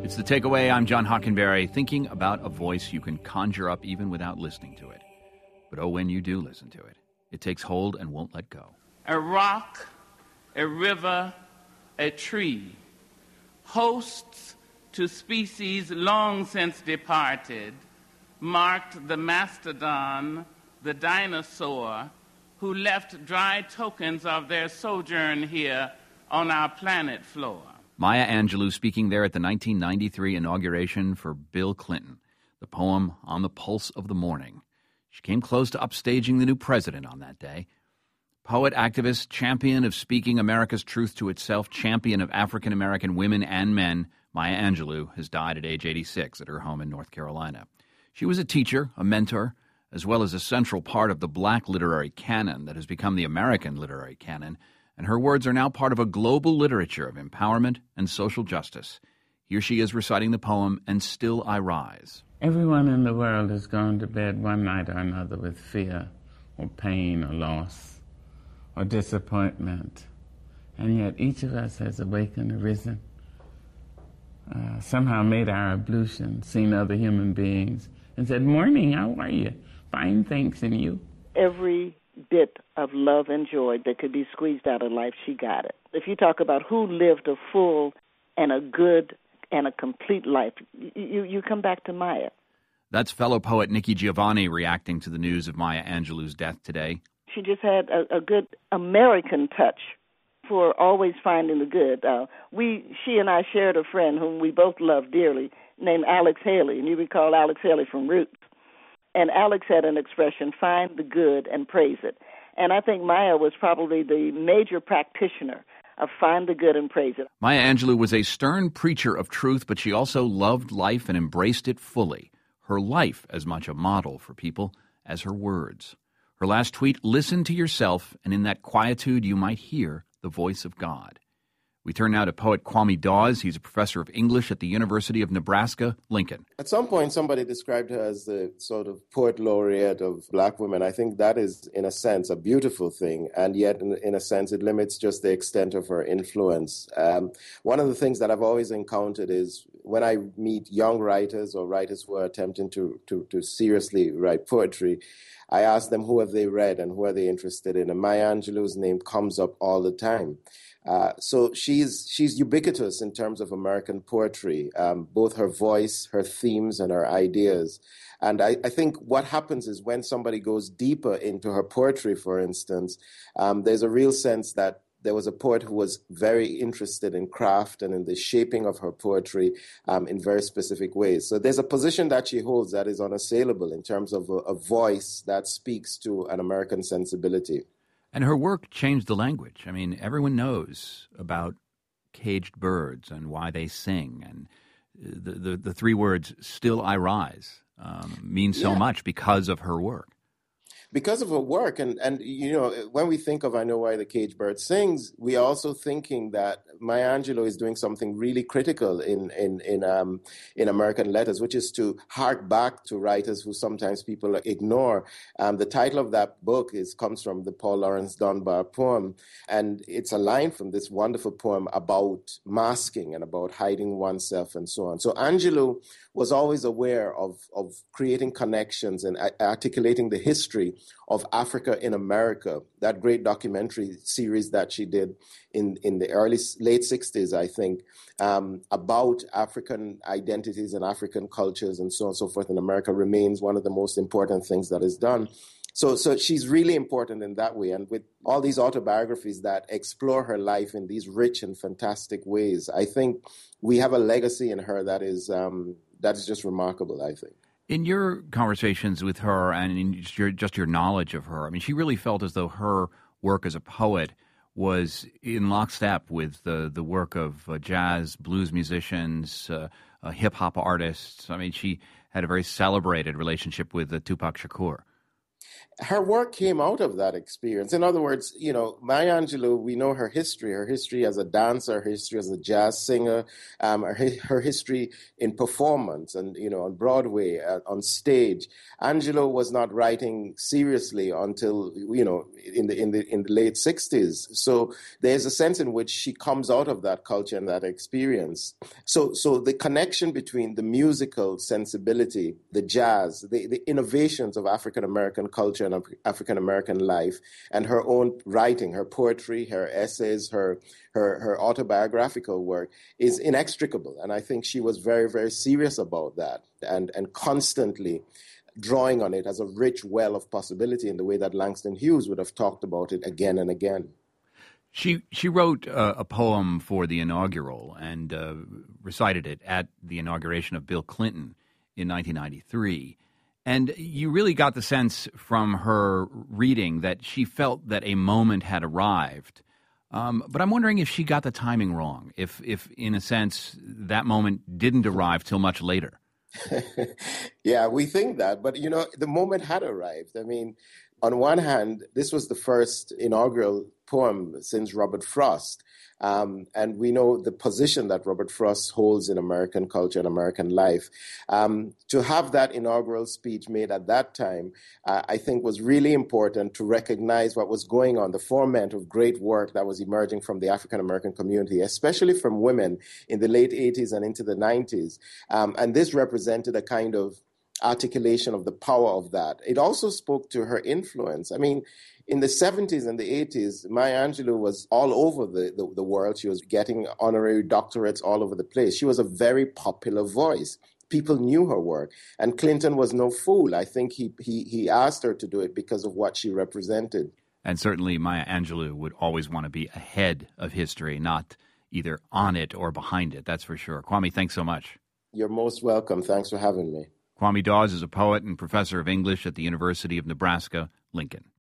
It's The Takeaway. I'm John Hockenberry, thinking about a voice you can conjure up even without listening to it. But oh, when you do listen to it, it takes hold and won't let go. A rock, a river, a tree, hosts to species long since departed, marked the mastodon, the dinosaur, who left dry tokens of their sojourn here on our planet floor. Maya Angelou speaking there at the 1993 inauguration for Bill Clinton. The poem, On the Pulse of the Morning. She came close to upstaging the new president on that day. Poet, activist, champion of speaking America's truth to itself, champion of African-American women and men, Maya Angelou has died at age 86 at her home in North Carolina. She was a teacher, a mentor, as well as a central part of the black literary canon that has become the American literary canon, and her words are now part of a global literature of empowerment and social justice. Here she is reciting the poem, And Still I Rise. Everyone in the world has gone to bed one night or another with fear or pain or loss or disappointment, and yet each of us has awakened, arisen, somehow made our ablution, seen other human beings, and said, "Morning, how are you? Fine, thanks, and you?" Every bit of love and joy that could be squeezed out of life, she got it. If you talk about who lived a full and a good and a complete life, you come back to Maya. That's fellow poet Nikki Giovanni reacting to the news of Maya Angelou's death today. She just had a good American touch for always finding the good. She and I shared a friend whom we both loved dearly named Alex Haley, and you recall Alex Haley from Roots. And Alex had an expression, find the good and praise it. And I think Maya was probably the major practitioner of find the good and praise it. Maya Angelou was a stern preacher of truth, but she also loved life and embraced it fully. Her life as much a model for people as her words. Her last tweet, listen to yourself, and in that quietude you might hear the voice of God. We turn now to poet Kwame Dawes. He's a professor of English at the University of Nebraska, Lincoln. At some point, somebody described her as the sort of poet laureate of black women. I think that is, in a sense, a beautiful thing, and yet, in a sense, it limits just the extent of her influence. One of the things that I've always encountered is when I meet young writers or writers who are attempting to seriously write poetry, I ask them who have they read and who are they interested in, and Maya Angelou's name comes up all the time. So she's ubiquitous in terms of American poetry, both her voice, her themes, and her ideas. And I think what happens is when somebody goes deeper into her poetry, for instance, there's a real sense that there was a poet who was very interested in craft and in the shaping of her poetry in very specific ways. So there's a position that she holds that is unassailable in terms of a voice that speaks to an American sensibility. And her work changed the language. I mean, everyone knows about caged birds and why they sing. And the three words, still I rise, mean so much because of her work. Because of her work, and you know, when we think of I Know Why the Caged Bird Sings, we are also thinking that Maya Angelou is doing something really critical in American letters, which is to hark back to writers who sometimes people ignore. The title of that book comes from the Paul Laurence Dunbar poem, and it's a line from this wonderful poem about masking and about hiding oneself and so on. So Angelou was always aware of creating connections and articulating the history of Africa in America, that great documentary series that she did in the late 60s, I think, about African identities and African cultures and so on and so forth in America remains one of the most important things that is done. So she's really important in that way. And with all these autobiographies that explore her life in these rich and fantastic ways, I think we have a legacy in her that is just remarkable, I think. In your conversations with her and in just your knowledge of her, I mean, she really felt as though her work as a poet was in lockstep with the work of jazz, blues musicians, hip-hop artists. I mean, she had a very celebrated relationship with Tupac Shakur. her work came out of that experience. In other words, Maya Angelou, we know her history as a dancer, her history as a jazz singer, her history in performance and, on Broadway, on stage. Angelou was not writing seriously until, in the late 60s. So there's a sense in which she comes out of that culture and that experience. So the connection between the musical sensibility, the jazz, the innovations of African-American culture and African-American life, and her own writing, her poetry, her essays, her autobiographical work is inextricable. And I think she was very, very serious about that and constantly drawing on it as a rich well of possibility in the way that Langston Hughes would have talked about it again and again. She wrote a poem for the inaugural and recited it at the inauguration of Bill Clinton in 1993. And you really got the sense from her reading that she felt that a moment had arrived. But I'm wondering if she got the timing wrong, if in a sense, that moment didn't arrive till much later. Yeah, we think that. But, the moment had arrived. I mean, on one hand, this was the first inaugural poem since Robert Frost. And we know the position that Robert Frost holds in American culture and American life. To have that inaugural speech made at that time, I think was really important to recognize what was going on, the ferment of great work that was emerging from the African American community, especially from women in the late 80s and into the 90s. And this represented a kind of articulation of the power of that. It also spoke to her influence. I mean, in the 70s and the 80s, Maya Angelou was all over the world. She was getting honorary doctorates all over the place. She was a very popular voice. People knew her work. And Clinton was no fool. I think he asked her to do it because of what she represented. And certainly Maya Angelou would always want to be ahead of history, not either on it or behind it. That's for sure. Kwame, thanks so much. You're most welcome. Thanks for having me. Kwame Dawes is a poet and professor of English at the University of Nebraska, Lincoln.